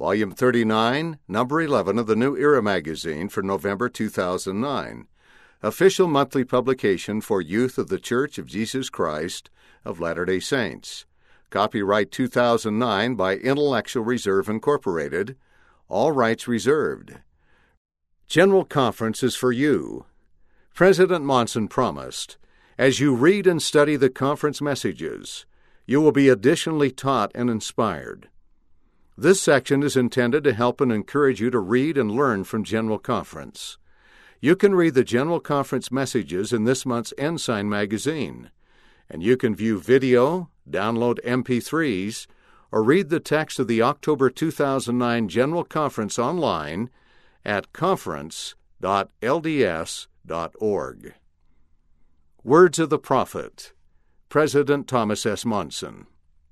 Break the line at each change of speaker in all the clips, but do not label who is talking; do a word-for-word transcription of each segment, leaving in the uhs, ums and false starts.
Volume thirty-nine, Number eleven of the New Era magazine for November two thousand nine, official monthly publication for youth of the Church of Jesus Christ of Latter-day Saints. Copyright two thousand nine by Intellectual Reserve Incorporated. All rights reserved. General Conference is for you. President Monson promised, as you read and study the conference messages, you will be additionally taught and inspired. This section is intended to help and encourage you to read and learn from General Conference. You can read the General Conference messages in this month's Ensign magazine, and you can view video, download M P threes, or read the text of the October two thousand nine General Conference online at conference dot l d s dot org. Words of the Prophet, President Thomas S. Monson.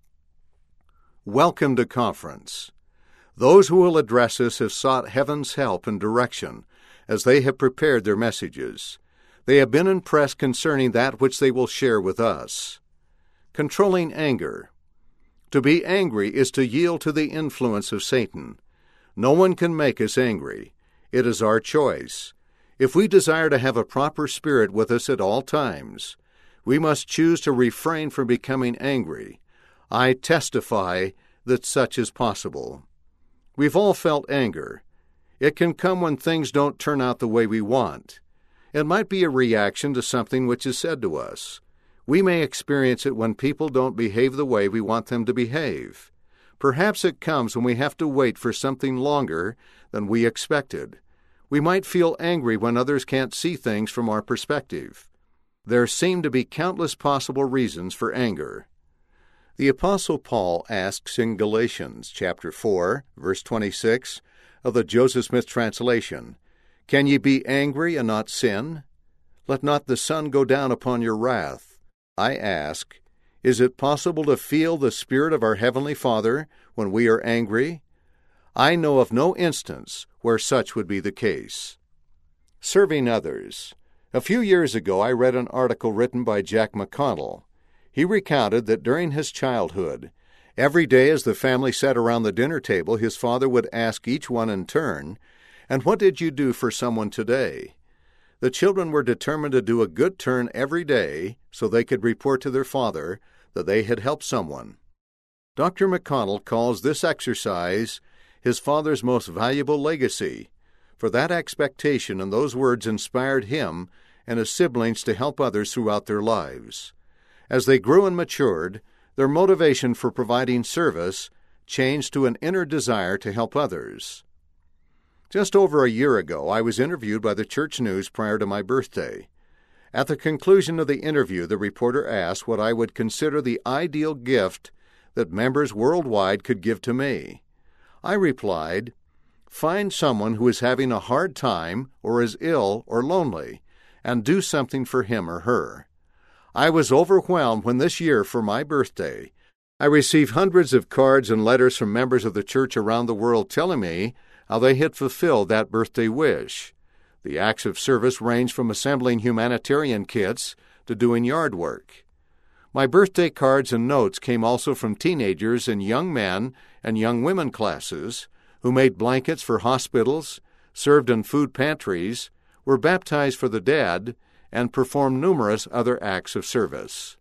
Welcome to Conference. Those who will address us have sought heaven's help and direction as they have prepared their messages. They have been impressed concerning that which they will share with us. Controlling anger. To be angry is to yield to the influence of Satan. No one can make us angry. It is our choice. If we desire to have a proper spirit with us at all times, we must choose to refrain from becoming angry. I testify that such is possible. We've all felt anger. It can come when things don't turn out the way we want. It might be a reaction to something which is said to us. We may experience it when people don't behave the way we want them to behave. Perhaps it comes when we have to wait for something longer than we expected. We might feel angry when others can't see things from our perspective. There seem to be countless possible reasons for anger. The Apostle Paul asks in Galatians chapter four, verse twenty-six of the Joseph Smith translation, "Can ye be angry and not sin? Let not the sun go down upon your wrath." I ask, is it possible to feel the Spirit of our Heavenly Father when we are angry? I know of no instance where such would be the case. Serving others. A few years ago I read an article written by Jack McConnell. He recounted that during his childhood, every day as the family sat around the dinner table, his father would ask each one in turn, "And what did you do for someone today?" The children were determined to do a good turn every day so they could report to their father that they had helped someone. Doctor McConnell calls this exercise his father's most valuable legacy, for that expectation and those words inspired him and his siblings to help others throughout their lives. As they grew and matured, their motivation for providing service changed to an inner desire to help others. Just over a year ago, I was interviewed by the Church News prior to my birthday. At the conclusion of the interview, the reporter asked what I would consider the ideal gift that members worldwide could give to me. I replied, "Find someone who is having a hard time or is ill or lonely, and do something for him or her." I was overwhelmed when this year, for my birthday, I received hundreds of cards and letters from members of the church around the world telling me how they had fulfilled that birthday wish. The acts of service ranged from assembling humanitarian kits to doing yard work. My birthday cards and notes came also from teenagers and young men and young women classes who made blankets for hospitals, served in food pantries, were baptized for the dead, and performed numerous other acts of service.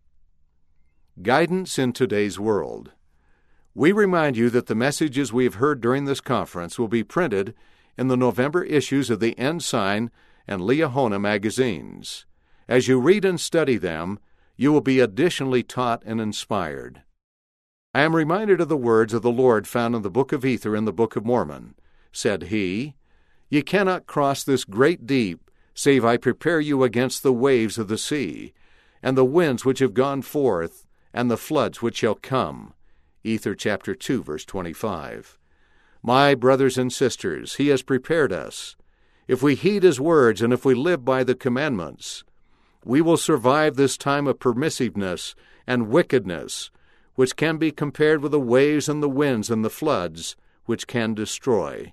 Guidance in today's world. We remind you that the messages we have heard during this conference will be printed in the November issues of the Ensign and Liahona magazines. As you read and study them, you will be additionally taught and inspired. I am reminded of the words of the Lord found in the Book of Ether in the Book of Mormon. Said he, "Ye cannot cross this great deep, save I prepare you against the waves of the sea, and the winds which have gone forth, and the floods which shall come." Ether chapter two, verse twenty-five. My brothers and sisters, he has prepared us. If we heed his words and if we live by the commandments, we will survive this time of permissiveness and wickedness, which can be compared with the waves and the winds and the floods, which can destroy.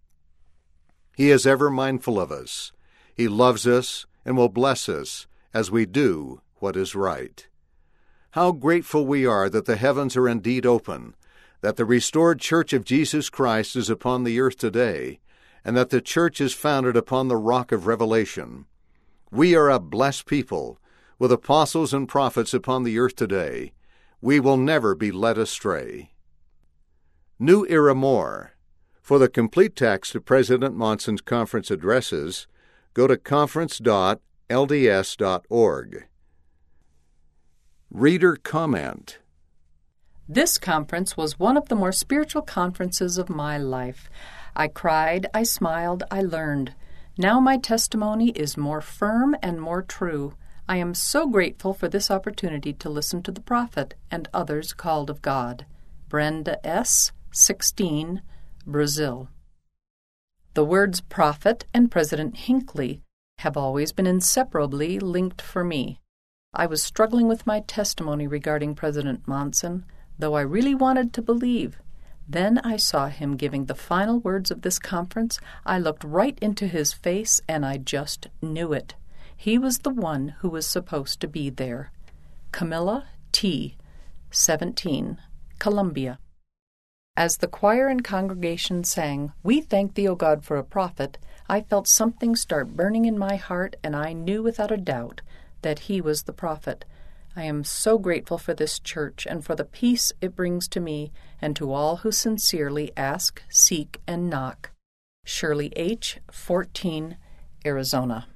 He is ever mindful of us. He loves us and will bless us as we do what is right. How grateful we are that the heavens are indeed open, that the restored Church of Jesus Christ is upon the earth today, and that the Church is founded upon the rock of revelation. We are a blessed people, with apostles and prophets upon the earth today. We will never be led astray. New Era More. For the complete text of President Monson's conference addresses, go to conference dot l d s dot org. Reader Comment.
This conference was one of the more spiritual conferences of my life. I cried, I smiled, I learned. Now my testimony is more firm and more true. I am so grateful for this opportunity to listen to the prophet and others called of God. Brenda S., sixteen, Brazil. The words prophet and President Hinckley have always been inseparably linked for me. I was struggling with my testimony regarding President Monson, though I really wanted to believe. Then I saw him giving the final words of this conference. I looked right into his face, and I just knew it. He was the one who was supposed to be there. Camilla T., seventeen, Columbia. As the choir and congregation sang, "We thank thee, O God, for a prophet," I felt something start burning in my heart, and I knew without a doubt that he was the prophet. I am so grateful for this church and for the peace it brings to me and to all who sincerely ask, seek, and knock. Shirley H., fourteen, Arizona.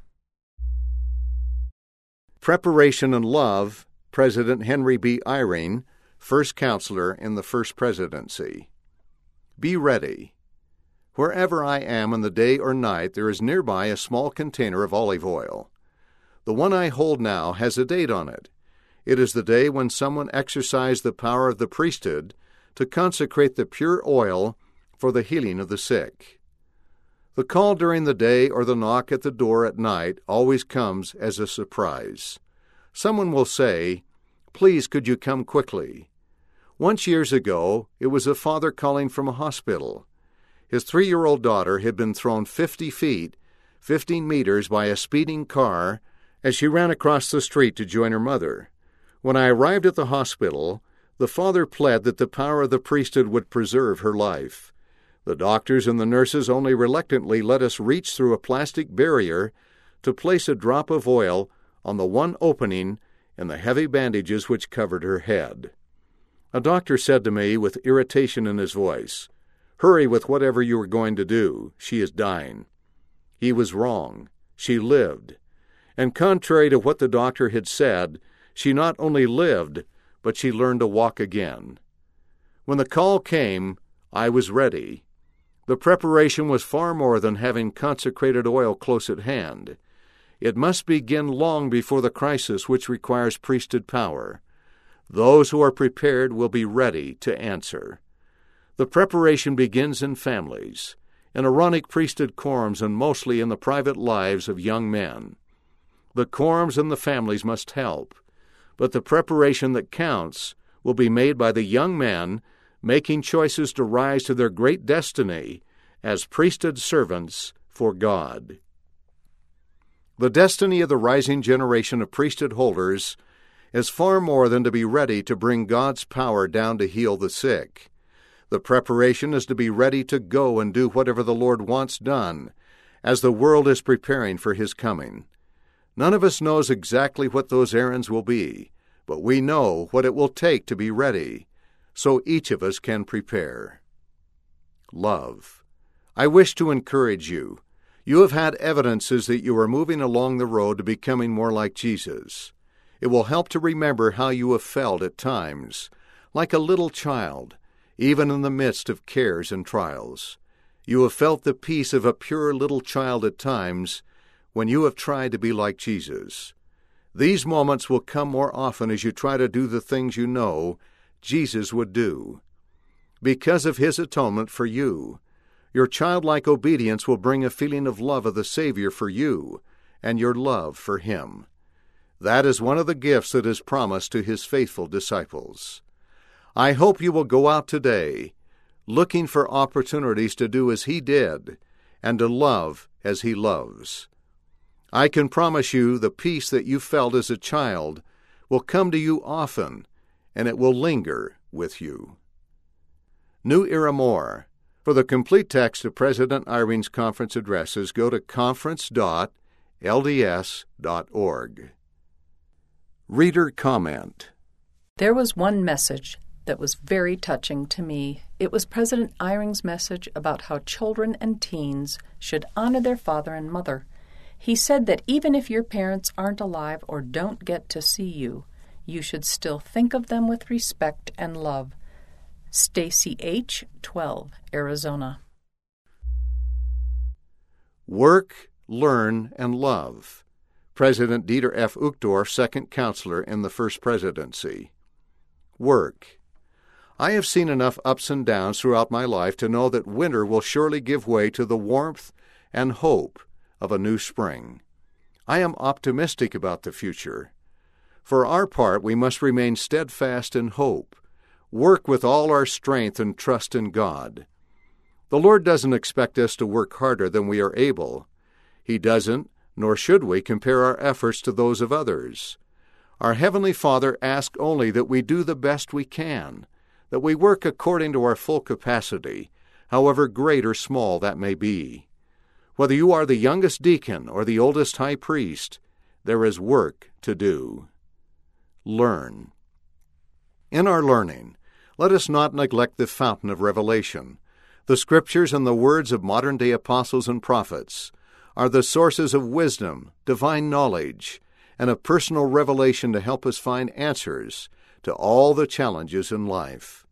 Preparation and Love, President Henry B. Eyring, First Counselor in the First Presidency. Be ready. Wherever I am in the day or night, there is nearby a small container of olive oil. The one I hold now has a date on it. It is the day when someone exercised the power of the priesthood to consecrate the pure oil for the healing of the sick. The call during the day or the knock at the door at night always comes as a surprise. Someone will say, "Please, could you come quickly?" Once years ago, it was a father calling from a hospital. His three-year-old daughter had been thrown fifty feet, fifteen meters, by a speeding car as she ran across the street to join her mother. When I arrived at the hospital, the father pled that the power of the priesthood would preserve her life. The doctors and the nurses only reluctantly let us reach through a plastic barrier to place a drop of oil on the one opening in the heavy bandages which covered her head. A doctor said to me with irritation in his voice, "Hurry with whatever you are going to do. She is dying." He was wrong. She lived. And contrary to what the doctor had said, she not only lived, but she learned to walk again. When the call came, I was ready. The preparation was far more than having consecrated oil close at hand. It must begin long before the crisis which requires priesthood power. Those who are prepared will be ready to answer. The preparation begins in families, in Aaronic priesthood quorums, and mostly in the private lives of young men. The quorums and the families must help, but the preparation that counts will be made by the young men making choices to rise to their great destiny as priesthood servants for God. The destiny of the rising generation of priesthood holders is far more than to be ready to bring God's power down to heal the sick. The preparation is to be ready to go and do whatever the Lord wants done, as the world is preparing for His coming. None of us knows exactly what those errands will be, but we know what it will take to be ready, so each of us can prepare. Love. I wish to encourage you. You have had evidences that you are moving along the road to becoming more like Jesus. It will help to remember how you have felt at times, like a little child, even in the midst of cares and trials. You have felt the peace of a pure little child at times when you have tried to be like Jesus. These moments will come more often as you try to do the things you know Jesus would do. Because of His atonement for you, your childlike obedience will bring a feeling of love of the Savior for you and your love for Him. That is one of the gifts that is promised to His faithful disciples. I hope you will go out today looking for opportunities to do as He did and to love as He loves. I can promise you the peace that you felt as a child will come to you often, and it will linger with you. New Era More. For the complete text of President Eyring's conference addresses, go to conference dot l d s dot org. Reader comment.
There was one message that was very touching to me. It was President Eyring's message about how children and teens should honor their father and mother. He said that even if your parents aren't alive or don't get to see you, you should still think of them with respect and love. Stacy H., twelve, Arizona.
Work, learn, and love. President Dieter F. Uchtdorf, second counselor in the First Presidency. Work. I have seen enough ups and downs throughout my life to know that winter will surely give way to the warmth and hope of a new spring. I am optimistic about the future. For our part, we must remain steadfast in hope, work with all our strength and trust in God. The Lord doesn't expect us to work harder than we are able. He doesn't, nor should we, compare our efforts to those of others. Our Heavenly Father asks only that we do the best we can, that we work according to our full capacity, however great or small that may be. Whether you are the youngest deacon or the oldest high priest, there is work to do. Learn. In our learning, let us not neglect the fountain of revelation. The Scriptures and the words of modern-day apostles and prophets are the sources of wisdom, divine knowledge, and of personal revelation to help us find answers to all the challenges in life.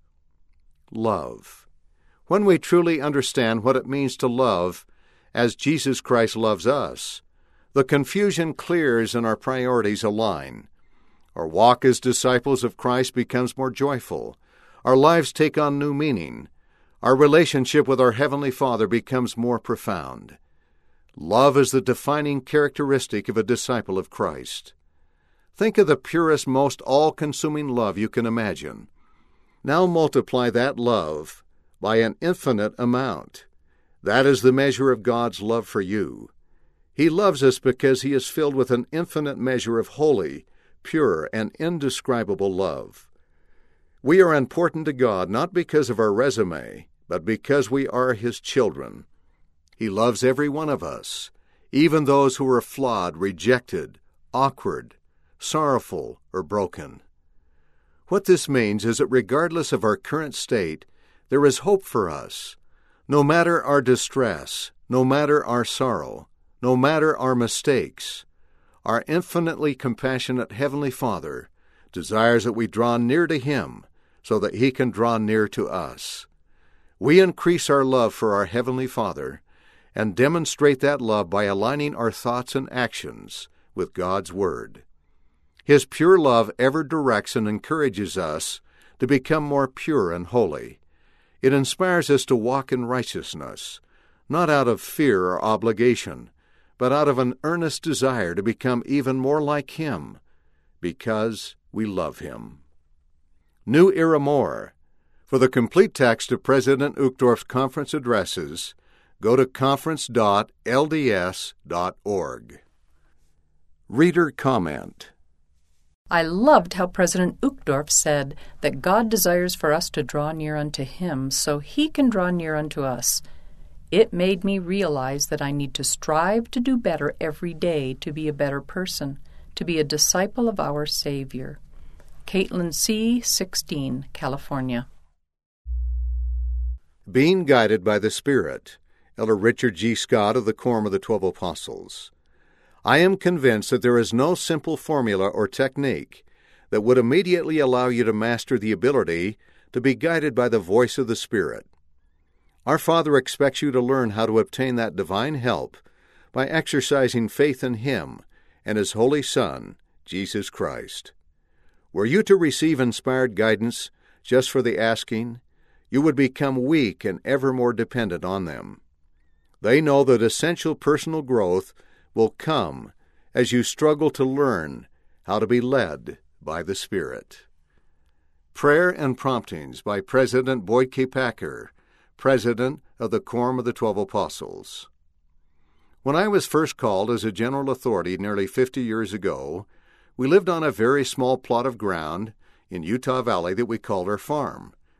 Love. When we truly understand what it means to love as Jesus Christ loves us, the confusion clears and our priorities align. Our walk as disciples of Christ becomes more joyful. Our lives take on new meaning. Our relationship with our Heavenly Father becomes more profound. Love is the defining characteristic of a disciple of Christ. Think of the purest, most all-consuming love you can imagine. Now multiply that love by an infinite amount. That is the measure of God's love for you. He loves us because He is filled with an infinite measure of holy, pure, and indescribable love. We are important to God not because of our resume, but because we are His children. He loves every one of us, even those who are flawed, rejected, awkward, sorrowful, or broken. What this means is that regardless of our current state, there is hope for us. No matter our distress, no matter our sorrow, no matter our mistakes, our infinitely compassionate Heavenly Father desires that we draw near to Him so that He can draw near to us. We increase our love for our Heavenly Father and demonstrate that love by aligning our thoughts and actions with God's Word. His pure love ever directs and encourages us to become more pure and holy. It inspires us to walk in righteousness, not out of fear or obligation, but out of an earnest desire to become even more like Him, because we love Him. New Era More. For the complete text of President Uchtdorf's conference addresses, go to conference dot l d s dot org. Reader comment.
I loved how President Uchtdorf said that God desires for us to draw near unto Him so He can draw near unto us. It made me realize that I need to strive to do better every day to be a better person, to be a disciple of our Savior. Caitlin C., sixteen, California.
Being Guided by the Spirit. Elder Richard G. Scott of the Quorum of the Twelve Apostles. I am convinced that there is no simple formula or technique that would immediately allow you to master the ability to be guided by the voice of the Spirit. Our Father expects you to learn how to obtain that divine help by exercising faith in Him and His Holy Son, Jesus Christ. Were you to receive inspired guidance just for the asking, you would become weak and ever more dependent on them. They know that essential personal growth will come as you struggle to learn how to be led by the Spirit. Prayer and Promptings by President Boyd K. Packer, President of the Quorum of the Twelve Apostles. When I was first called as a general authority nearly fifty years ago, we lived on a very small plot of ground in Utah Valley that we called our farm,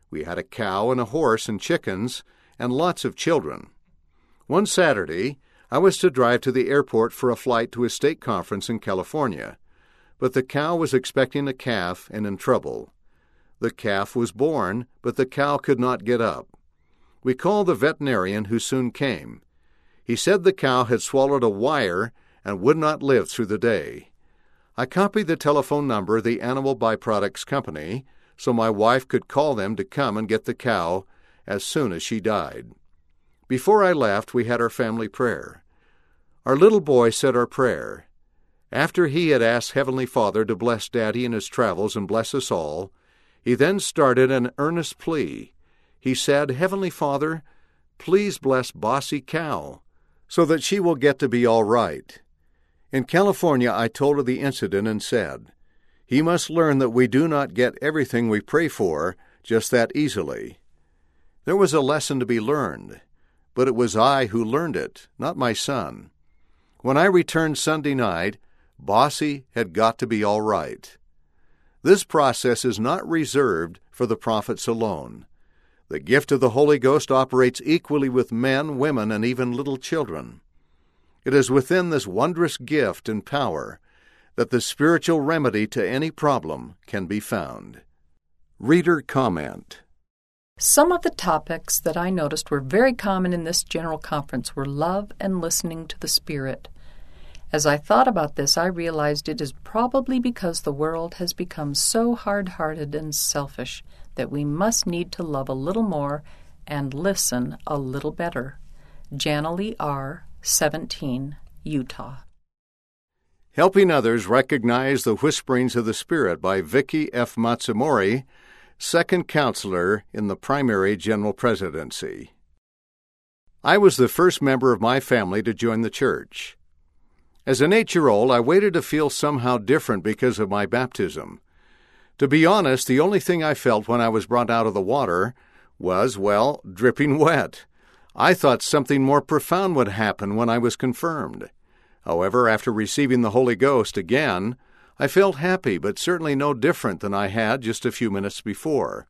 We had a cow and a horse and chickens and lots of children. One Saturday, I was to drive to the airport for a flight to a stake conference in California, but the cow was expecting a calf and in trouble. The calf was born, but the cow could not get up. We called the veterinarian, who soon came. He said the cow had swallowed a wire and would not live through the day. I copied the telephone number of the Animal Byproducts Company so my wife could call them to come and get the cow as soon as she died. Before I left, we had our family prayer. Our little boy said our prayer. After he had asked Heavenly Father to bless Daddy in his travels and bless us all, he then started an earnest plea. He said, "Heavenly Father, please bless Bossy Cow so that she will get to be all right." In California, I told her the incident and said, "He must learn that we do not get everything we pray for just that easily." There was a lesson to be learned, but it was I who learned it, not my son. When I returned Sunday night, Bossy had got to be all right. This process is not reserved for the prophets alone. The gift of the Holy Ghost operates equally with men, women, and even little children. It is within this wondrous gift and power that the spiritual remedy to any problem can be found. Reader comment.
Some of the topics that I noticed were very common in this general conference were love and listening to the Spirit. As I thought about this, I realized it is probably because the world has become so hard-hearted and selfish that we must need to love a little more and listen a little better. Janalee R., seventeen, Utah.
Helping Others Recognize the Whisperings of the Spirit by Vicki F. Matsumori, second counselor in the primary general presidency. I was the first member of my family to join the church. As an eight-year-old, I waited to feel somehow different because of my baptism. To be honest, the only thing I felt when I was brought out of the water was, well, dripping wet. I thought something more profound would happen when I was confirmed. However, after receiving the Holy Ghost again, I felt happy, but certainly no different than I had just a few minutes before.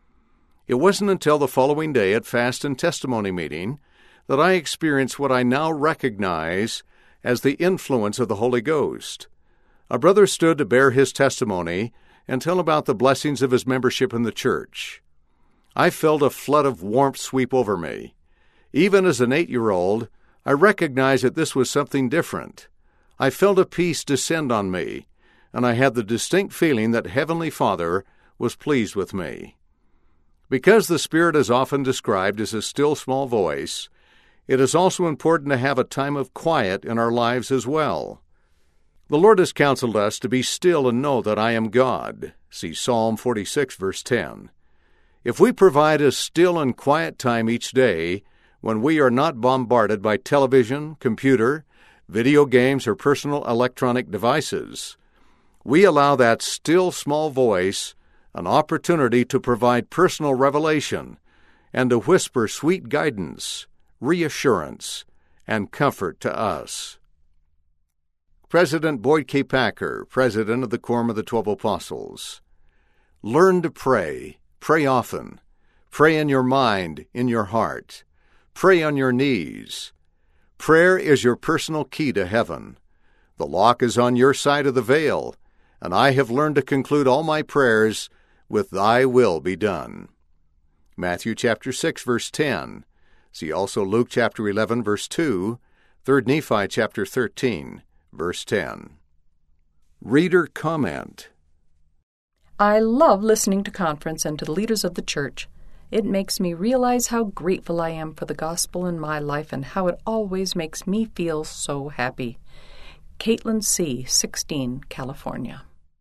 It wasn't until the following day at Fast and Testimony meeting that I experienced what I now recognize as the influence of the Holy Ghost. A brother stood to bear his testimony and tell about the blessings of his membership in the church. I felt a flood of warmth sweep over me. Even as an eight-year-old, I recognized that this was something different. I felt a peace descend on me, and I had the distinct feeling that Heavenly Father was pleased with me. Because the Spirit is often described as a still small voice, it is also important to have a time of quiet in our lives as well. The Lord has counseled us to be still and know that I am God. See Psalm forty-six, verse ten. If we provide a still and quiet time each day, when we are not bombarded by television, computer, video games, or personal electronic devices, we allow that still small voice an opportunity to provide personal revelation and to whisper sweet guidance, reassurance, and comfort to us. President Boyd K. Packer, President of the Quorum of the Twelve Apostles. Learn to pray. Pray often. Pray in your mind, in your heart. Pray on your knees. Prayer is your personal key to heaven. The lock is on your side of the veil, and I have learned to conclude all my prayers with Thy will be done. Matthew chapter six, verse ten. See also Luke chapter eleven, verse two, Third Nephi chapter thirteen, verse ten. Reader comment.
I love listening to conference and to the leaders of the church. It makes me realize how grateful I am for the gospel in my life and how it always makes me feel so happy. Caitlin C., sixteen, California.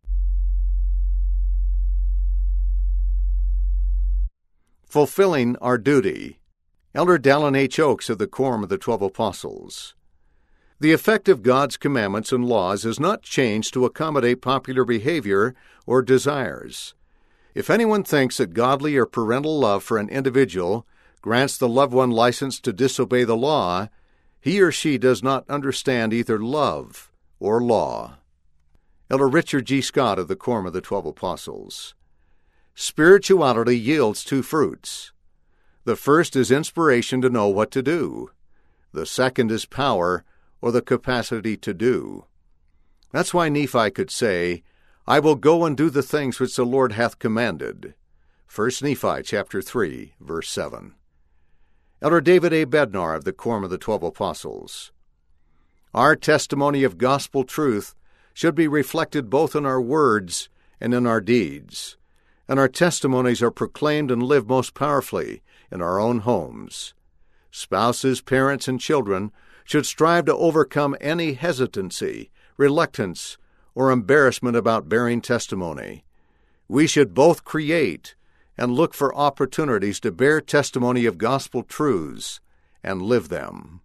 Fulfilling Our Duty. Elder Dallin H. Oaks of the Quorum of the Twelve Apostles. The effect of God's commandments and laws is not changed to accommodate popular behavior or desires. If anyone thinks that godly or parental love for an individual grants the loved one license to disobey the law, he or she does not understand either love or law. Elder Richard G. Scott of the Quorum of the Twelve Apostles. spirituality yields two fruits. The first is inspiration to know what to do. The second is power, or the capacity to do. That's why Nephi could say, I will go and do the things which the Lord hath commanded. First Nephi chapter three, verse seven. Elder David A. Bednar of the Quorum of the Twelve Apostles. Our testimony of gospel truth should be reflected both in our words and in our deeds, and our testimonies are proclaimed and lived most powerfully in our own homes. Spouses, parents, and children should strive to overcome any hesitancy, reluctance, or embarrassment about bearing testimony. We should both create and look for opportunities to bear testimony of gospel truths and live them.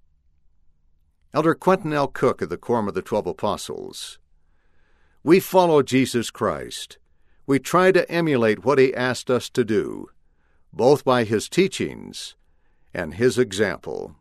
Elder Quentin L. Cook of the Quorum of the Twelve Apostles. We follow Jesus Christ. We try to emulate what he asked us to do, both by his teachings and his example.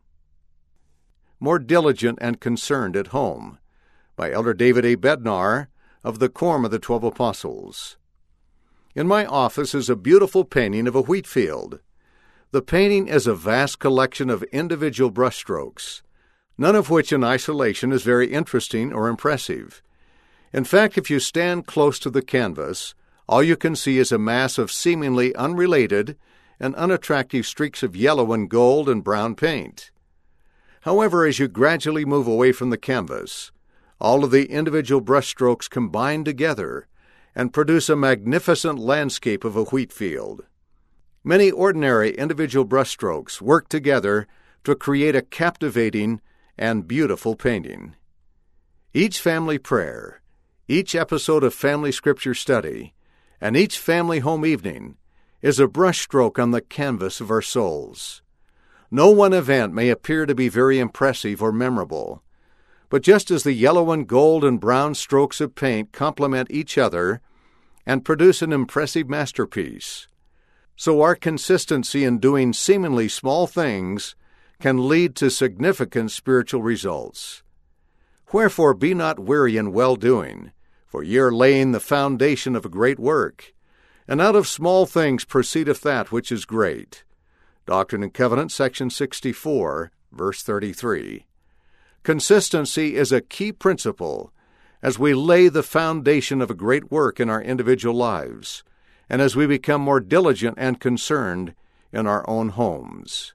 More Diligent and Concerned at Home, by Elder David A. Bednar of the Quorum of the Twelve Apostles. In my office is a beautiful painting of a wheat field. The painting is a vast collection of individual brushstrokes, none of which in isolation is very interesting or impressive. In fact, if you stand close to the canvas, all you can see is a mass of seemingly unrelated and unattractive streaks of yellow and gold and brown paint. However, as you gradually move away from the canvas, all of the individual brushstrokes combine together and produce a magnificent landscape of a wheat field. Many ordinary individual brushstrokes work together to create a captivating and beautiful painting. Each family prayer, each episode of family scripture study, and each family home evening is a brushstroke on the canvas of our souls. No one event may appear to be very impressive or memorable, but just as the yellow and gold and brown strokes of paint complement each other and produce an impressive masterpiece, so our consistency in doing seemingly small things can lead to significant spiritual results. Wherefore be not weary in well-doing, for ye are laying the foundation of a great work, and out of small things proceedeth that which is great. Doctrine and Covenants, section sixty-four, verse thirty-three. Consistency is a key principle as we lay the foundation of a great work in our individual lives, and as we become more diligent and concerned in our own homes.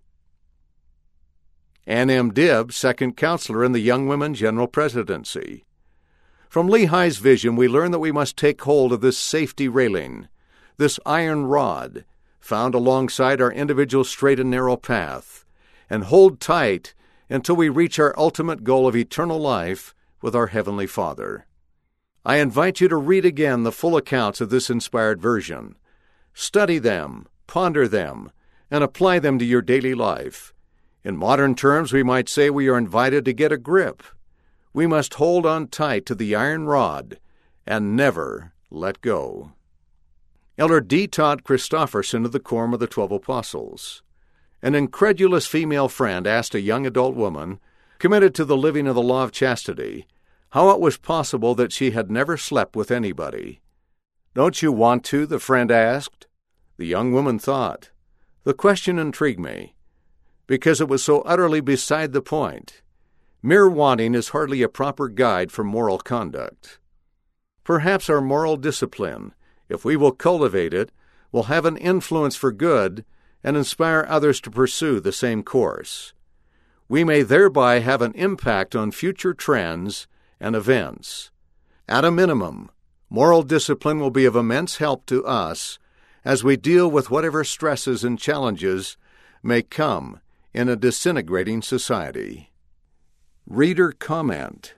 Ann M. Dibb, second counselor in the Young Women General Presidency. From Lehi's vision, we learn that we must take hold of this safety railing, this iron rod, found alongside our individual straight and narrow path, and hold tight until we reach our ultimate goal of eternal life with our Heavenly Father. I invite you to read again the full accounts of this inspired version. Study them, ponder them, and apply them to your daily life. In modern terms, we might say we are invited to get a grip. We must hold on tight to the iron rod and never let go. Elder D. Todd Christofferson of the Quorum of the Twelve Apostles. An incredulous female friend asked a young adult woman, committed to the living of the law of chastity, how it was possible that she had never slept with anybody. "Don't you want to?" the friend asked. The young woman thought. The question intrigued me, because it was so utterly beside the point. Mere wanting is hardly a proper guide for moral conduct. Perhaps our moral discipline, if we will cultivate it, will have an influence for good and inspire others to pursue the same course. We may thereby have an impact on future trends and events. At a minimum, moral discipline will be of immense help to us as we deal with whatever stresses and challenges may come in a disintegrating society. Reader comment.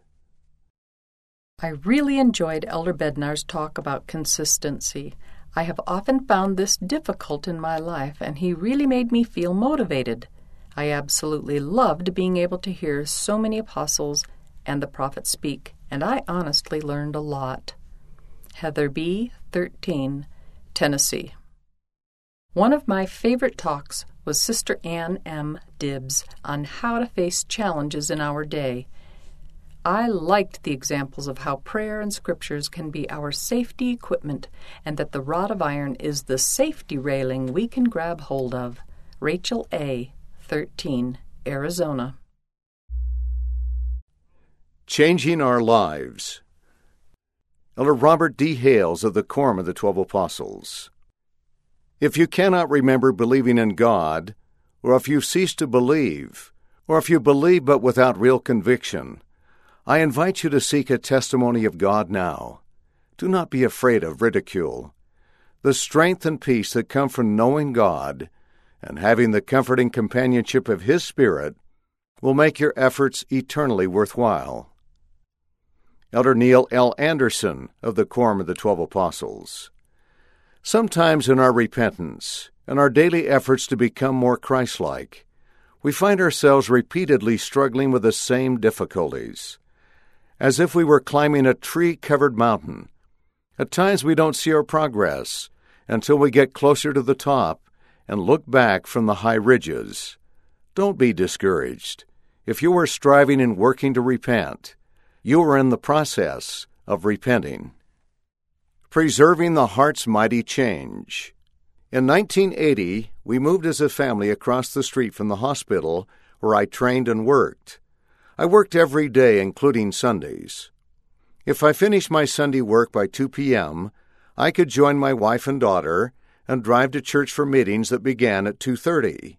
I really enjoyed Elder Bednar's talk about consistency. I have often found this difficult in my life, and he really made me feel motivated. I absolutely loved being able to hear so many apostles and the prophets speak, and I honestly learned a lot. Heather B., thirteen, Tennessee. One of my favorite talks was Sister Ann M. Dibb's on how to face challenges in our day. I liked the examples of how prayer and scriptures can be our safety equipment and that the rod of iron is the safety railing we can grab hold of. Rachel A., thirteen, Arizona.
Changing Our Lives. Elder Robert D. Hales of the Quorum of the Twelve Apostles. If you cannot remember believing in God, or if you've ceased to believe, or if you believe but without real conviction, I invite you to seek a testimony of God now. Do not be afraid of ridicule. The strength and peace that come from knowing God and having the comforting companionship of His Spirit will make your efforts eternally worthwhile. Elder Neil L. Anderson of the Quorum of the Twelve Apostles. Sometimes in our repentance and our daily efforts to become more Christ-like, we find ourselves repeatedly struggling with the same difficulties. As if we were climbing a tree-covered mountain, at times we don't see our progress until we get closer to the top and look back from the high ridges. Don't be discouraged. If you are striving and working to repent, you are in the process of repenting. Preserving the Heart's Mighty Change. In nineteen eighty, we moved as a family across the street from the hospital where I trained and worked. I worked every day, including Sundays. If I finished my Sunday work by two p.m., I could join my wife and daughter and drive to church for meetings that began at two thirty.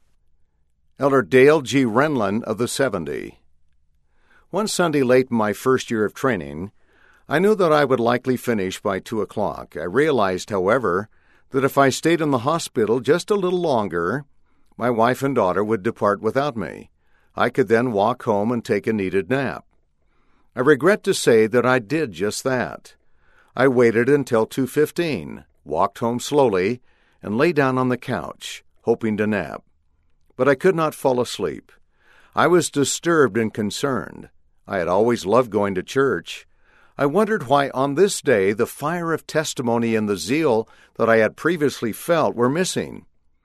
Elder Dale G. Renlund of the seventy. One Sunday late in my first year of training, I knew that I would likely finish by two o'clock. I realized, however, that if I stayed in the hospital just a little longer, my wife and daughter would depart without me. I could then walk home and take a needed nap. I regret to say that I did just that. I waited until two fifteen, walked home slowly, and lay down on the couch, hoping to nap. But I could not fall asleep. I was disturbed and concerned. I had always loved going to church. I wondered why on this day the fire of testimony and the zeal that I had previously felt were missing.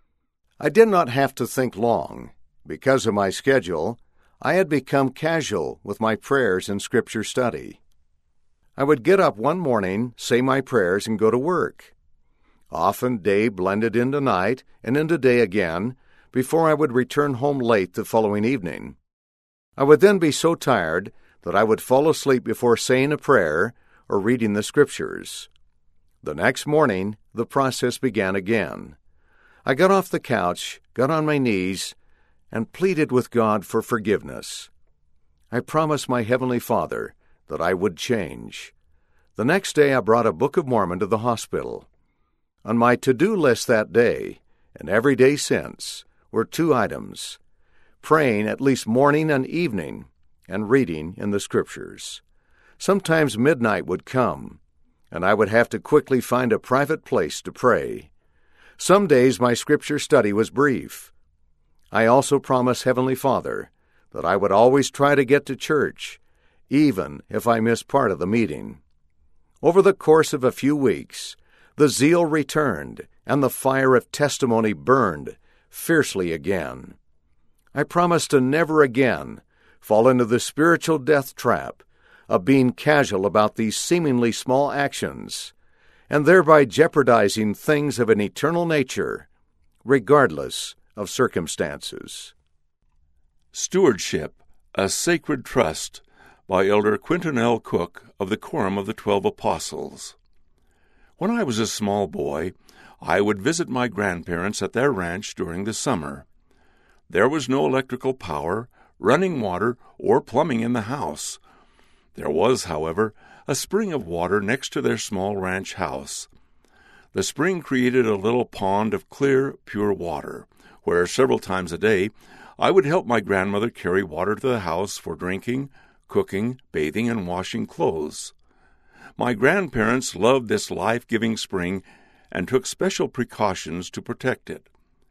I did not have to think long. Because of my schedule, I had become casual with my prayers and scripture study. I would get up one morning, say my prayers, and go to work. Often day blended into night and into day again before I would return home late the following evening. I would then be so tired that I would fall asleep before saying a prayer or reading the scriptures. The next morning, the process began again. I got off the couch, got on my knees, and pleaded with God for forgiveness. I promised my Heavenly Father that I would change. The next day I brought a Book of Mormon to the hospital. On my to-do list that day, and every day since, were two items: praying at least morning and evening, and reading in the Scriptures. Sometimes midnight would come, and I would have to quickly find a private place to pray. Some days my Scripture study was brief. I also promised Heavenly Father that I would always try to get to church, even if I missed part of the meeting. Over the course of a few weeks, the zeal returned, and the fire of testimony burned fiercely again. I promised to never again fall into the spiritual death trap of being casual about these seemingly small actions, and thereby jeopardizing things of an eternal nature, regardless of circumstances.
Stewardship, a Sacred Trust, by Elder Quentin L. Cook of the Quorum of the Twelve Apostles. When I was a small boy, I would visit my grandparents at their ranch during the summer. There was no electrical power, running water, or plumbing in the house. There was, however, a spring of water next to their small ranch house. The spring created a little pond of clear, pure water, where several times a day I would help my grandmother carry water to the house for drinking, cooking, bathing, and washing clothes. My grandparents loved this life-giving spring and took special precautions to protect it.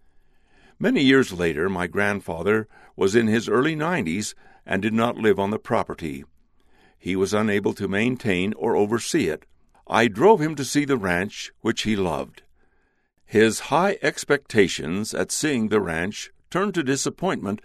Many years later, my grandfather was in his early nineties and did not live on the property. He was unable to maintain or oversee it. I drove him to see the ranch, which he loved. His high expectations at seeing the ranch turned to disappointment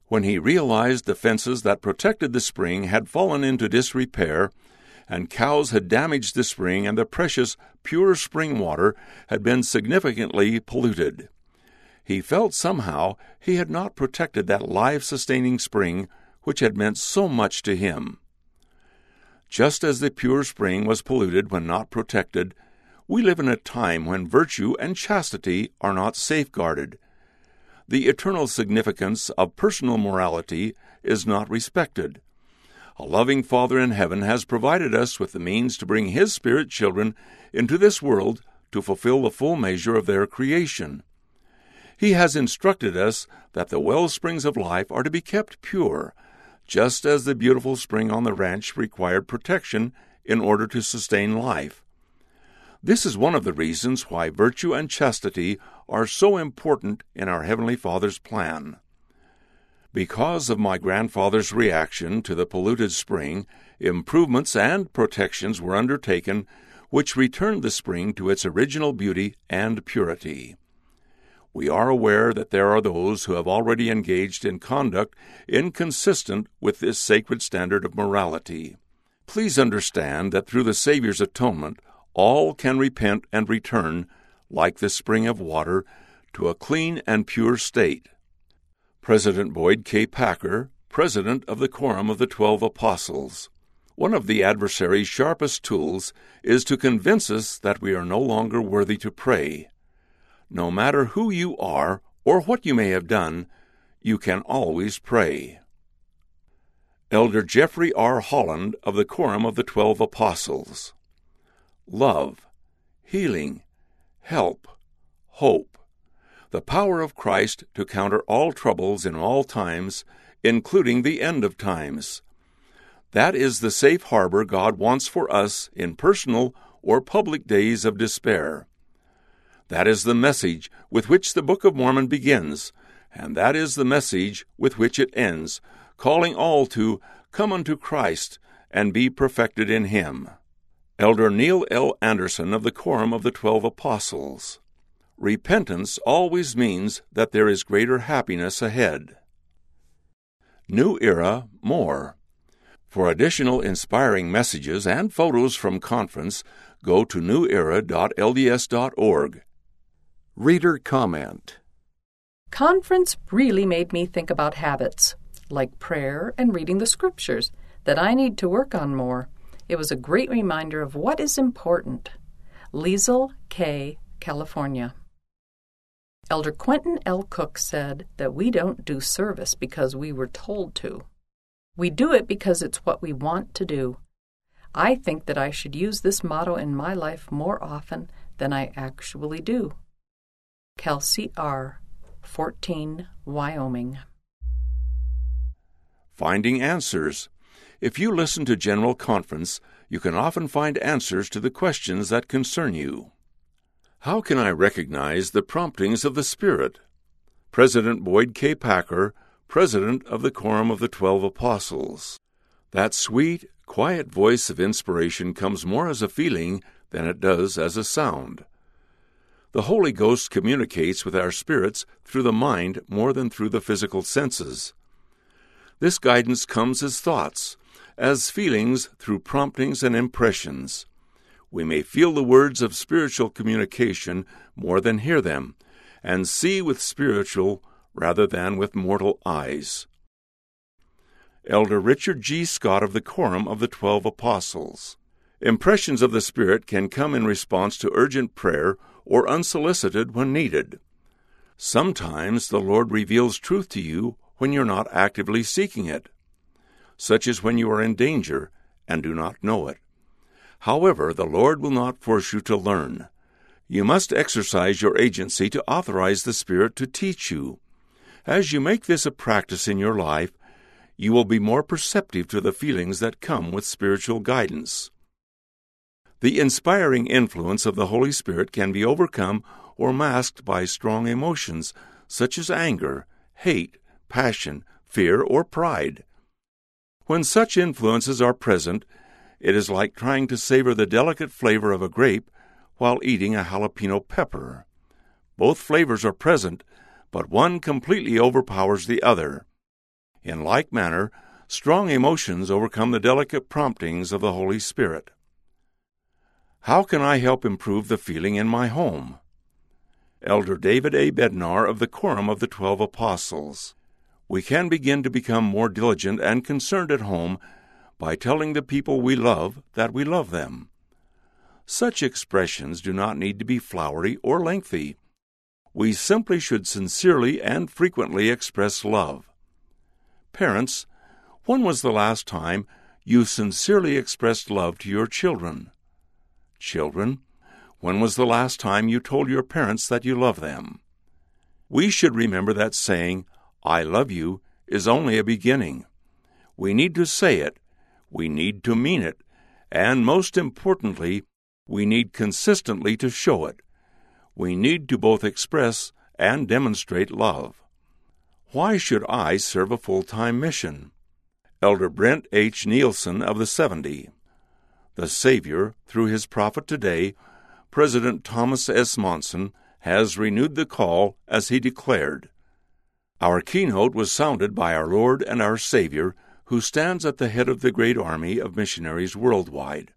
When he realized the fences that protected the spring had fallen into disrepair, and cows had damaged the spring, and the precious, pure spring water had been significantly polluted, he felt somehow he had not protected that life-sustaining spring which had meant so much to him. Just as the pure spring was polluted when not protected, we live in a time when virtue and chastity are not safeguarded. The eternal significance of personal morality is not respected. A loving Father in heaven has provided us with the means to bring His Spirit children into this world to fulfill the full measure of their creation. He has instructed us that the well springs of life are to be kept pure, just as the beautiful spring on the ranch required protection in order to sustain life. This is one of the reasons why virtue and chastity are so important in our Heavenly Father's plan. Because of my grandfather's reaction to the polluted spring, improvements and protections were undertaken which returned the spring to its original beauty and purity. We are aware that there are those who have already engaged in conduct inconsistent with this sacred standard of morality. Please understand that through the Savior's atonement, all can repent and return, like the spring of water, to a clean and pure state. President Boyd K. Packer, President of the Quorum of the Twelve Apostles. One of the adversary's sharpest tools is to convince us that we are no longer worthy to pray. No matter who you are or what you may have done, you can always pray. Elder Jeffrey R. Holland of the Quorum of the Twelve Apostles. Love, healing, help, hope. The power of Christ to counter all troubles in all times, including the end of times. That is the safe harbor God wants for us in personal or public days of despair. That is the message with which the Book of Mormon begins, and that is the message with which it ends, calling all to come unto Christ and be perfected in Him. Elder Neil L. Anderson of the Quorum of the Twelve Apostles. Repentance always means that there is greater happiness ahead. New Era, More. For additional inspiring messages and photos from conference, go to new era dot l d s dot org.
Reader comment.
Conference really made me think about habits, like prayer and reading the Scriptures, that I need to work on more. It was a great reminder of what is important. Liesl K., California. Elder Quentin L. Cook said that we don't do service because we were told to. We do it because it's what we want to do. I think that I should use this motto in my life more often than I actually do. Kelsey R., fourteen, Wyoming.
Finding answers. If you listen to General Conference, you can often find answers to the questions that concern you. How can I recognize the promptings of the Spirit? President Boyd K. Packer, President of the Quorum of the Twelve Apostles. That sweet, quiet voice of inspiration comes more as a feeling than it does as a sound. The Holy Ghost communicates with our spirits through the mind more than through the physical senses. This guidance comes as thoughts, as feelings through promptings and impressions. We may feel the words of spiritual communication more than hear them, and see with spiritual rather than with mortal eyes. Elder Richard G. Scott of the Quorum of the Twelve Apostles. Impressions of the Spirit can come in response to urgent prayer or unsolicited when needed. Sometimes the Lord reveals truth to you when you're not actively seeking it, such as when you are in danger and do not know it. However, the Lord will not force you to learn. You must exercise your agency to authorize the Spirit to teach you. As you make this a practice in your life, you will be more perceptive to the feelings that come with spiritual guidance. The inspiring influence of the Holy Spirit can be overcome or masked by strong emotions, such as anger, hate, passion, fear, or pride. When such influences are present, it is like trying to savor the delicate flavor of a grape while eating a jalapeno pepper. Both flavors are present, but one completely overpowers the other. In like manner, strong emotions overcome the delicate promptings of the Holy Spirit. How can I help improve the feeling in my home? Elder David A. Bednar of the Quorum of the Twelve Apostles. We can begin to become more diligent and concerned at home by telling the people we love that we love them. Such expressions do not need to be flowery or lengthy. We simply should sincerely and frequently express love. Parents, when was the last time you sincerely expressed love to your children? Children, when was the last time you told your parents that you love them? We should remember that saying, "I love you," is only a beginning. We need to say it, we need to mean it, and most importantly, we need consistently to show it. We need to both express and demonstrate love. Why should I serve a full-time mission? Elder Brent H. Nielsen of the seventy. The Savior, through his prophet today, President Thomas S. Monson, has renewed the call as he declared. Our keynote was sounded by our Lord and our Savior, who stands at the head of the great army of missionaries worldwide.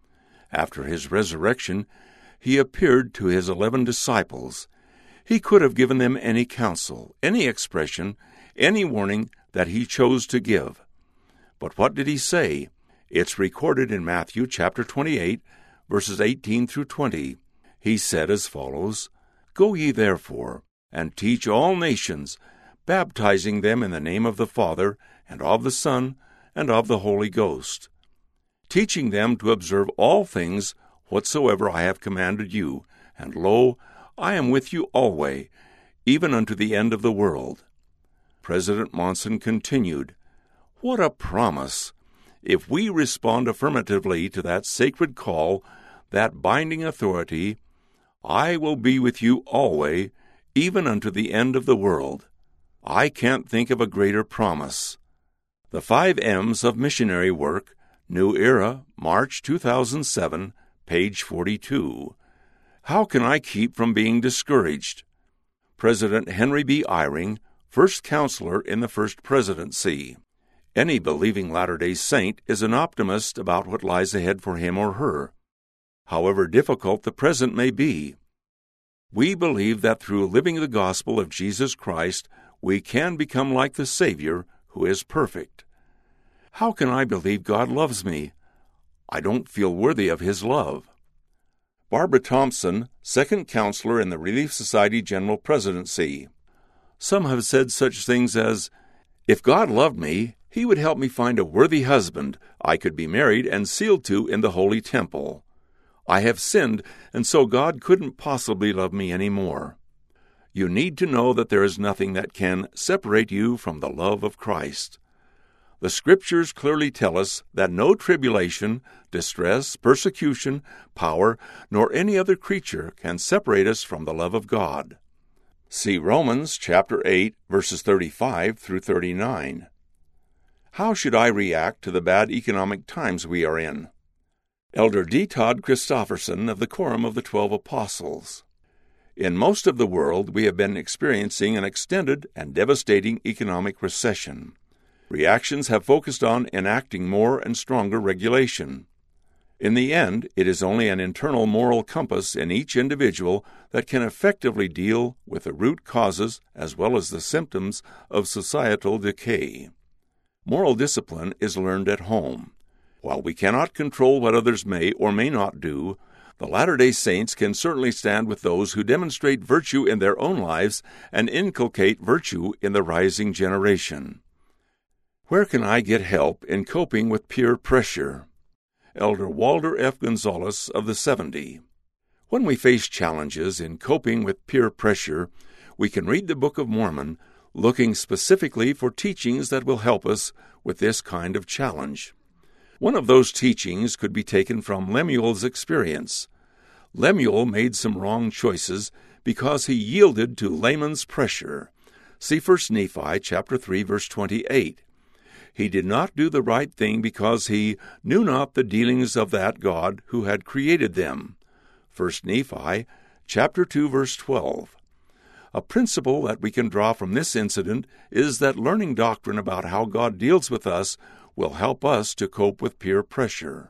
After his resurrection, he appeared to his eleven disciples. He could have given them any counsel, any expression, any warning that he chose to give. But what did he say? It's recorded in Matthew chapter twenty-eight, verses eighteen through twenty. He said as follows, "Go ye therefore, and teach all nations, baptizing them in the name of the Father, and of the Son, and of the Holy Ghost, teaching them to observe all things whatsoever I have commanded you, and lo, I am with you alway, even unto the end of the world." President Monson continued, "What a promise! If we respond affirmatively to that sacred call, that binding authority, I will be with you alway, even unto the end of the world. I can't think of a greater promise. The Five M's of Missionary Work, New Era, March two thousand seven, page forty-two. How can I keep from being discouraged? President Henry B. Eyring, first counselor in the First Presidency. Any believing Latter-day Saint is an optimist about what lies ahead for him or her, however difficult the present may be. We believe that through living the gospel of Jesus Christ, we can become like the Savior, who is perfect. How can I believe God loves me? I don't feel worthy of His love. Barbara Thompson, second counselor in the Relief Society General Presidency. Some have said such things as, "If God loved me, He would help me find a worthy husband I could be married and sealed to in the Holy Temple. I have sinned, and so God couldn't possibly love me any more." You need to know that there is nothing that can separate you from the love of Christ. The Scriptures clearly tell us that no tribulation, distress, persecution, power, nor any other creature can separate us from the love of God. See Romans chapter eight, verses thirty-five through thirty-nine. How should I react to the bad economic times we are in? Elder D. Todd Christofferson of the Quorum of the Twelve Apostles. In most of the world, we have been experiencing an extended and devastating economic recession. Reactions have focused on enacting more and stronger regulation. In the end, it is only an internal moral compass in each individual that can effectively deal with the root causes as well as the symptoms of societal decay. Moral discipline is learned at home. While we cannot control what others may or may not do, the Latter-day Saints can certainly stand with those who demonstrate virtue in their own lives and inculcate virtue in the rising generation. Where can I get help in coping with peer pressure? Elder Walter F. Gonzalez of the seventy. When we face challenges in coping with peer pressure, we can read the Book of Mormon, looking specifically for teachings that will help us with this kind of challenge. One of those teachings could be taken from Lemuel's experience. Lemuel made some wrong choices because he yielded to Laman's pressure. See First Nephi chapter three, verse twenty-eight. He did not do the right thing because he knew not the dealings of that God who had created them. First Nephi chapter two, verse twelve. A principle that we can draw from this incident is that learning doctrine about how God deals with us will help us to cope with peer pressure.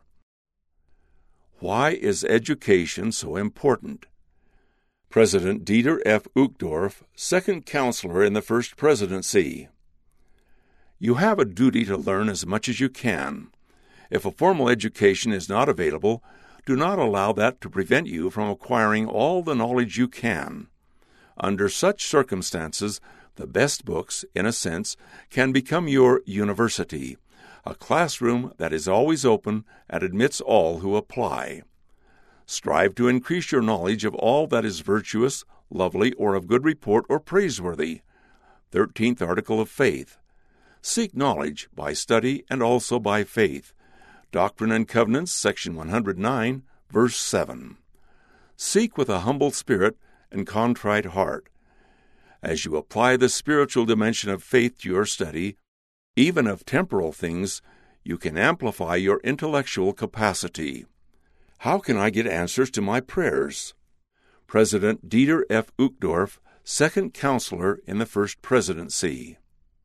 Why is education so important? President Dieter F. Uchtdorf, second counselor in the First Presidency. You have a duty to learn as much as you can. If a formal education is not available, do not allow that to prevent you from acquiring all the knowledge you can. Under such circumstances, the best books, in a sense, can become your university, a classroom that is always open and admits all who apply. Strive to increase your knowledge of all that is virtuous, lovely, or of good report or praiseworthy. Thirteenth Article of Faith. Seek knowledge by study and also by faith. Doctrine and Covenants, section one hundred nine, verse seven. Seek with a humble spirit and contrite heart. As you apply the spiritual dimension of faith to your study, even of temporal things, you can amplify your intellectual capacity. How can I get answers to my prayers? President Dieter F. Uchtdorf, second counselor in the First Presidency.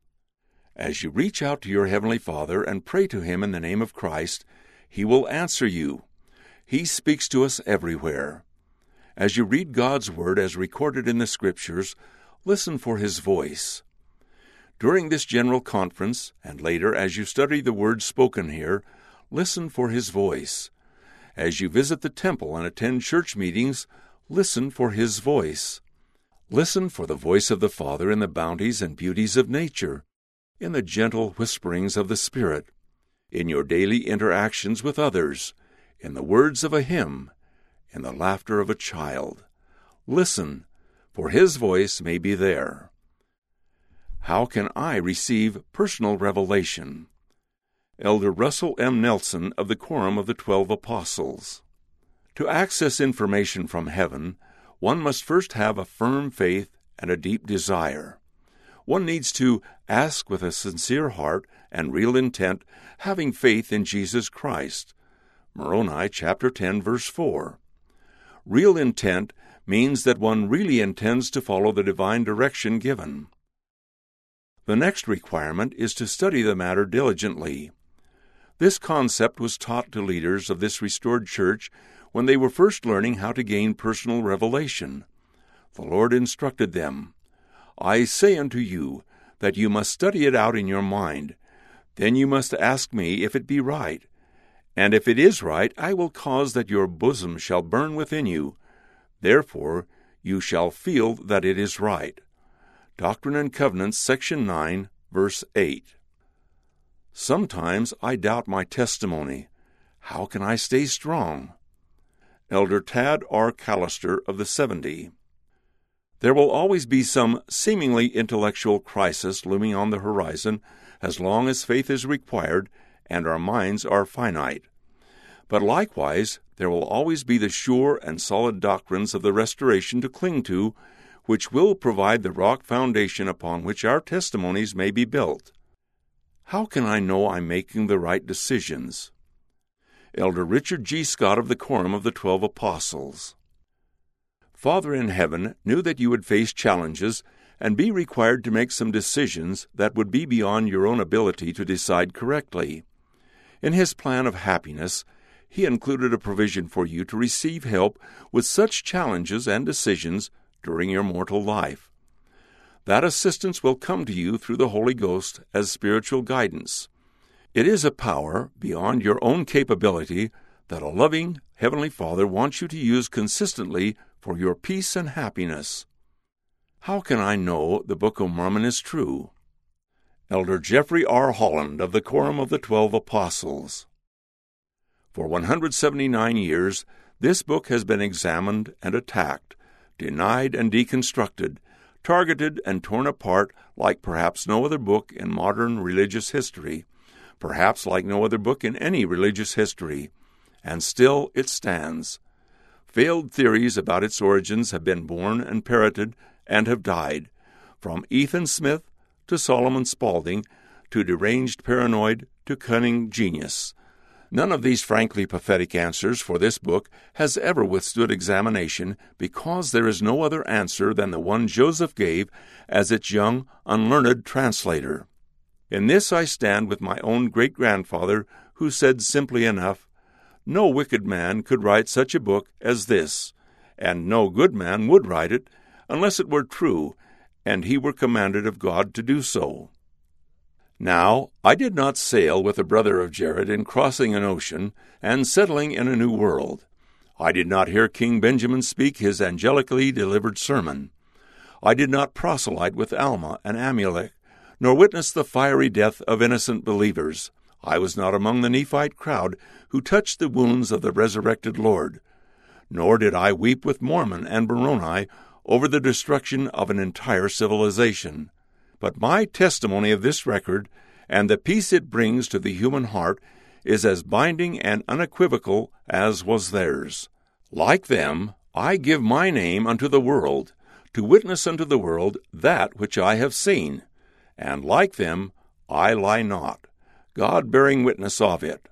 As you reach out to your Heavenly Father and pray to Him in the name of Christ, He will answer you. He speaks to us everywhere. As you read God's Word as recorded in the Scriptures, listen for His voice. During this general conference, and later as you study the words spoken here, listen for His voice. As you visit the temple and attend church meetings, listen for His voice. Listen for the voice of the Father in the bounties and beauties of nature, in the gentle whisperings of the Spirit, in your daily interactions with others, in the words of a hymn, in the laughter of a child. Listen, for His voice may be there. How can I receive personal revelation? Elder Russell M. Nelson of the Quorum of the Twelve Apostles. To access information from heaven, one must first have a firm faith and a deep desire. One needs to ask with a sincere heart and real intent, having faith in Jesus Christ. Moroni chapter ten, verse four. Real intent means that one really intends to follow the divine direction given. The next requirement is to study the matter diligently. This concept was taught to leaders of this restored church when they were first learning how to gain personal revelation. The Lord instructed them, "I say unto you that you must study it out in your mind. Then you must ask me if it be right. And if it is right, I will cause that your bosom shall burn within you. Therefore you shall feel that it is right." Doctrine and Covenants, section nine, verse eight. Sometimes I doubt my testimony. How can I stay strong? Elder Tad R. Callister of the Seventy. There will always be some seemingly intellectual crisis looming on the horizon as long as faith is required and our minds are finite. But likewise, there will always be the sure and solid doctrines of the restoration to cling to, which will provide the rock foundation upon which our testimonies may be built. How can I know I'm making the right decisions? Elder Richard G. Scott of the Quorum of the Twelve Apostles. Father in heaven knew that you would face challenges and be required to make some decisions that would be beyond your own ability to decide correctly. In His plan of happiness, He included a provision for you to receive help with such challenges and decisions during your mortal life. That assistance will come to you through the Holy Ghost as spiritual guidance. It is a power beyond your own capability that a loving Heavenly Father wants you to use consistently for your peace and happiness. How can I know the Book of Mormon is true? Elder Jeffrey R. Holland of the Quorum of the Twelve Apostles. For one hundred seventy-nine years, this book has been examined and attacked, denied and deconstructed, targeted and torn apart like perhaps no other book in modern religious history, perhaps like no other book in any religious history, and still it stands. Failed theories about its origins have been born and parroted and have died, from Ethan Smith to Solomon Spaulding to deranged paranoid to cunning genius. None of these frankly pathetic answers for this book has ever withstood examination, because there is no other answer than the one Joseph gave as its young, unlearned translator. In this I stand with my own great-grandfather, who said simply enough, "No wicked man could write such a book as this, and no good man would write it, unless it were true, and he were commanded of God to do so." Now, I did not sail with a brother of Jared in crossing an ocean and settling in a new world. I did not hear King Benjamin speak his angelically delivered sermon. I did not proselyte with Alma and Amulek, nor witness the fiery death of innocent believers. I was not among the Nephite crowd who touched the wounds of the resurrected Lord. Nor did I weep with Mormon and Moroni over the destruction of an entire civilization. But my testimony of this record, and the peace it brings to the human heart, is as binding and unequivocal as was theirs. Like them, I give my name unto the world, to witness unto the world that which I have seen, and like them I lie not, God bearing witness of it.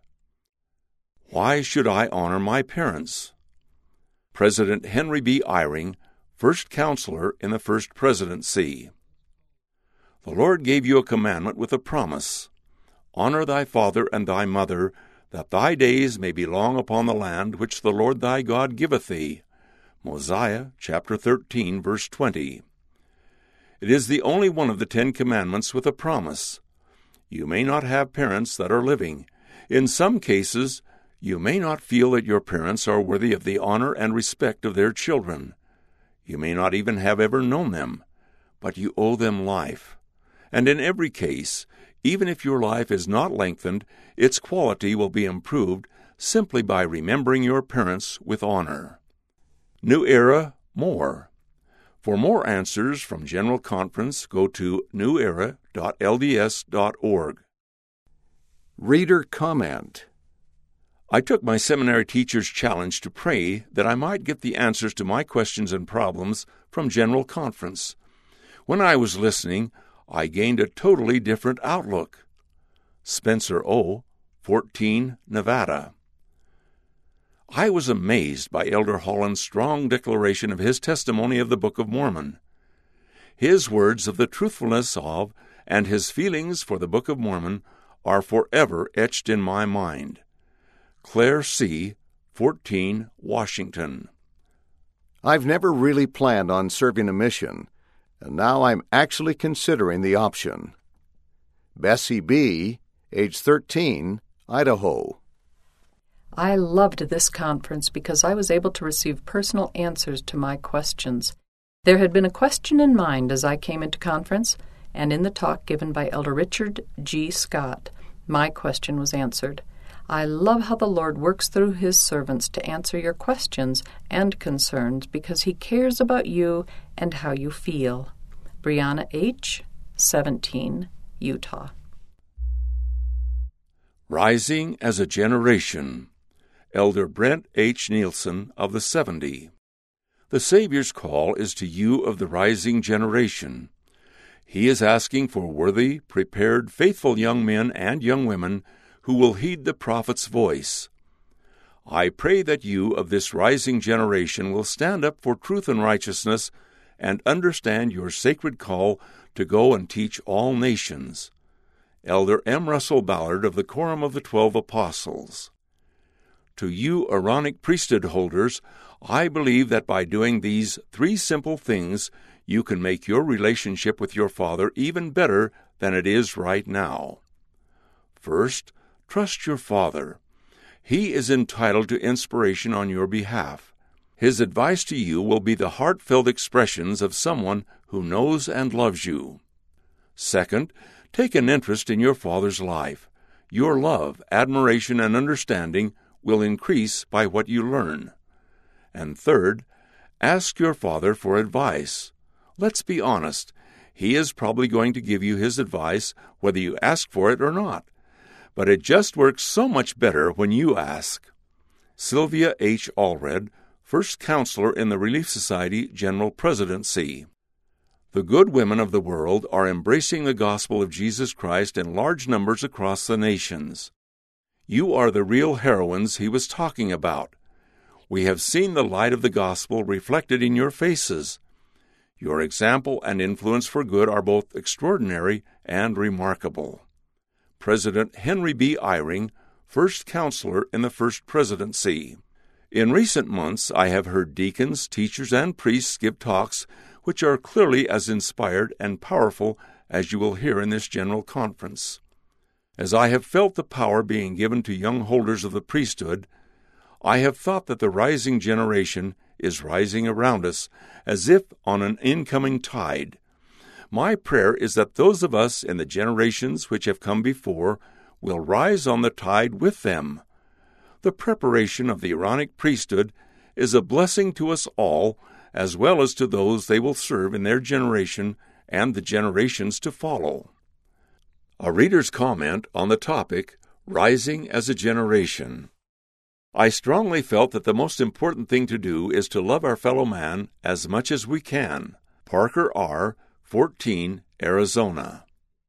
Why should I honor my parents? President Henry B. Eyring, first counselor in the first presidency. The Lord gave you a commandment with a promise. Honor thy father and thy mother, that thy days may be long upon the land which the Lord thy God giveth thee. Mosiah chapter thirteen, verse twenty. It is the only one of the Ten Commandments with a promise. You may not have parents that are living. In some cases, you may not feel that your parents are worthy of the honor and respect of their children. You may not even have ever known them, but you owe them life. And in every case, even if your life is not lengthened, its quality will be improved simply by remembering your parents with honor. New Era, More. For more answers from General Conference, go to new era dot l d s dot org.
Reader Comment.
I took my seminary teacher's challenge to pray that I might get the answers to my questions and problems from General Conference. When I was listening, I gained a totally different outlook. Spencer O., fourteen, Nevada. I was amazed by Elder Holland's strong declaration of his testimony of the Book of Mormon. His words of the truthfulness of and his feelings for the Book of Mormon are forever etched in my mind. Claire C., fourteen, Washington.
I've never really planned on serving a mission, and now I'm actually considering the option. Bessie B., age thirteen, Idaho.
I loved this conference because I was able to receive personal answers to my questions. There had been a question in mind as I came into conference, and in the talk given by Elder Richard G. Scott, my question was answered. I love how the Lord works through His servants to answer your questions and concerns because He cares about you and how you feel. Brianna H., seventeen, Utah.
Rising as a Generation. Elder Brent H. Nielsen of the seventy. The Savior's call is to you of the rising generation. He is asking for worthy, prepared, faithful young men and young women who will heed the prophet's voice. I pray that you of this rising generation will stand up for truth and righteousness and understand your sacred call to go and teach all nations. Elder M. Russell Ballard of the Quorum of the Twelve Apostles. To you Aaronic priesthood holders, I believe that by doing these three simple things, you can make your relationship with your Father even better than it is right now. First, trust your Father. He is entitled to inspiration on your behalf. His advice to you will be the heartfelt expressions of someone who knows and loves you. Second, take an interest in your Father's life. Your love, admiration, and understanding will increase by what you learn. And third, ask your Father for advice. Let's be honest. He is probably going to give you his advice whether you ask for it or not. But it just works so much better when you ask. Sylvia H. Allred, first counselor in the Relief Society General Presidency. The good women of the world are embracing the gospel of Jesus Christ in large numbers across the nations. You are the real heroines he was talking about. We have seen the light of the gospel reflected in your faces. Your example and influence for good are both extraordinary and remarkable. President Henry B. Eyring, first counselor in the First Presidency. In recent months, I have heard deacons, teachers, and priests give talks which are clearly as inspired and powerful as you will hear in this general conference. As I have felt the power being given to young holders of the priesthood, I have thought that the rising generation is rising around us as if on an incoming tide. My prayer is that those of us in the generations which have come before will rise on the tide with them. The preparation of the Aaronic priesthood is a blessing to us all, as well as to those they will serve in their generation and the generations to follow. A reader's comment on the topic, Rising as a Generation. I strongly felt that the most important thing to do is to love our fellow man as much as we can. Parker R., fourteen, Arizona.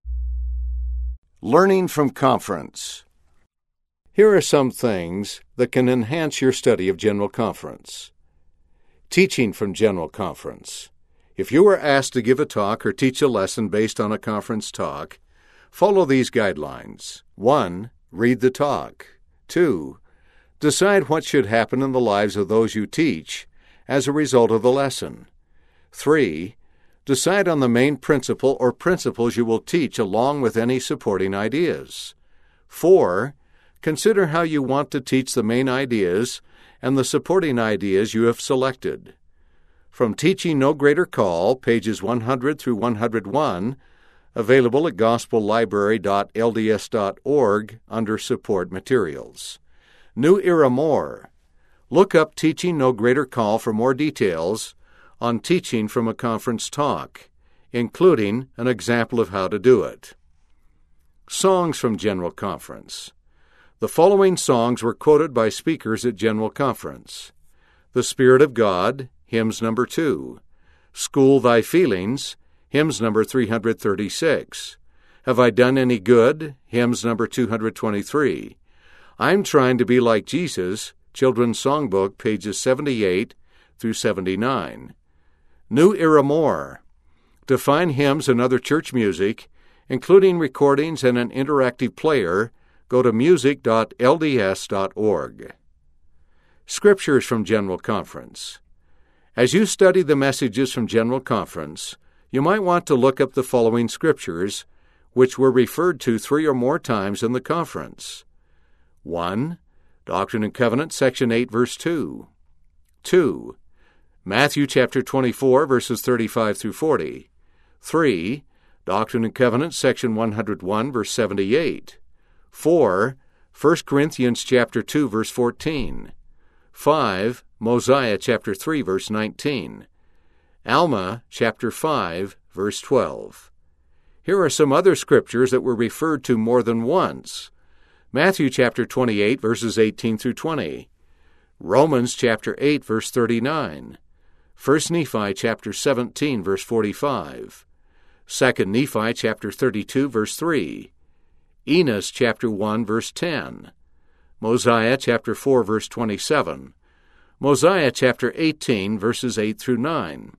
Learning from Conference. Here are some things that can enhance your study of General Conference. Teaching from General Conference. If you are asked to give a talk or teach a lesson based on a conference talk, follow these guidelines. one. Read the talk. two. Decide what should happen in the lives of those you teach as a result of the lesson. three. Decide on the main principle or principles you will teach along with any supporting ideas. four. Consider how you want to teach the main ideas and the supporting ideas you have selected. From Teaching No Greater Call, pages one hundred through one hundred one, available at gospel library dot l d s dot org under Support Materials. New Era More. Look up Teaching No Greater Call for more details on teaching from a conference talk, including an example of how to do it. Songs from General Conference. The following songs were quoted by speakers at General Conference. The Spirit of God, hymns number two. School Thy Feelings, hymns number three hundred thirty-six. Have I Done Any Good, hymns number two hundred twenty-three. I'm Trying to Be Like Jesus, Children's Songbook, pages seventy-eight through seventy-nine. New Era More. To find hymns and other church music, including recordings and an interactive player, go to music dot l d s dot org. Scriptures from General Conference. As you study the messages from General Conference, you might want to look up the following scriptures, which were referred to three or more times in the conference. one. Doctrine and Covenants, section eight, verse two. two. Matthew chapter twenty-four, verses thirty-five through forty. three. Doctrine and Covenants, section one hundred one, verse seventy-eight. four. First Corinthians chapter two, verse fourteen. five. Mosiah chapter three, verse nineteen. Alma chapter five, verse twelve. Here are some other scriptures that were referred to more than once. Matthew chapter twenty-eight, verses eighteen through twenty. Romans chapter eight, verse thirty-nine. First Nephi chapter seventeen, verse forty-five. Second Nephi chapter thirty-two, verse three. Enos chapter one, verse ten. Mosiah chapter four, verse twenty-seven. Mosiah chapter eighteen, verses eight through nine.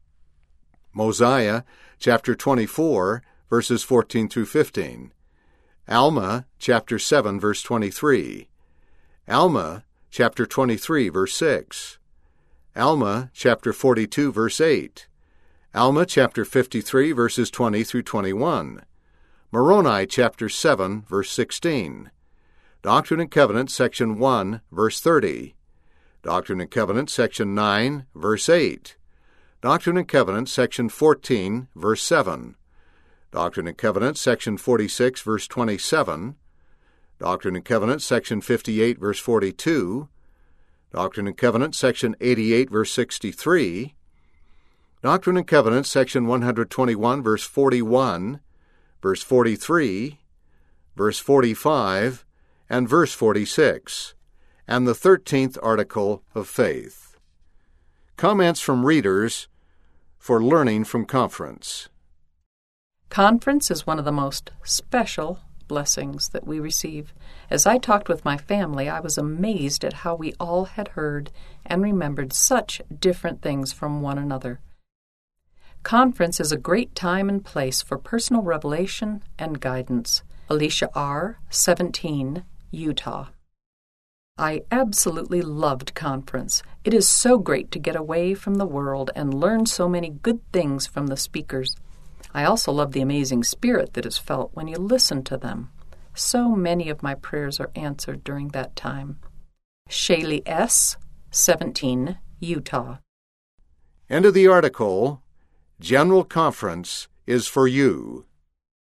Mosiah chapter twenty-four, verses fourteen through fifteen. Alma chapter seven, verse twenty-three. Alma chapter twenty-three, verse six. Alma chapter forty-two, verse eight. Alma chapter fifty-three, verses twenty through twenty-one. Moroni chapter seven, verse sixteen. Doctrine and Covenants, section one, verse thirty. Doctrine and Covenants, section nine, verse eight. Doctrine and Covenants, section fourteen, verse seven. Doctrine and Covenants, section forty-six, verse twenty-seven. Doctrine and Covenants, section fifty-eight, verse forty-two. Doctrine and Covenants, section eighty-eight, verse sixty-three. Doctrine and Covenants, section one hundred twenty-one, verse forty-one, verse forty-three, verse forty-five, and verse forty-six, and the thirteenth article of faith. Comments from readers for Learning from Conference.
Conference is one of the most special, blessings that we receive. As I talked with my family, I was amazed at how we all had heard and remembered such different things from one another. Conference is a great time and place for personal revelation and guidance. Alicia R., seventeen, Utah. I absolutely loved conference. It is so great to get away from the world and learn so many good things from the speakers. I also love the amazing spirit that is felt when you listen to them. So many of my prayers are answered during that time. Shaylee S., seventeen, Utah.
End of the article. General Conference is for you.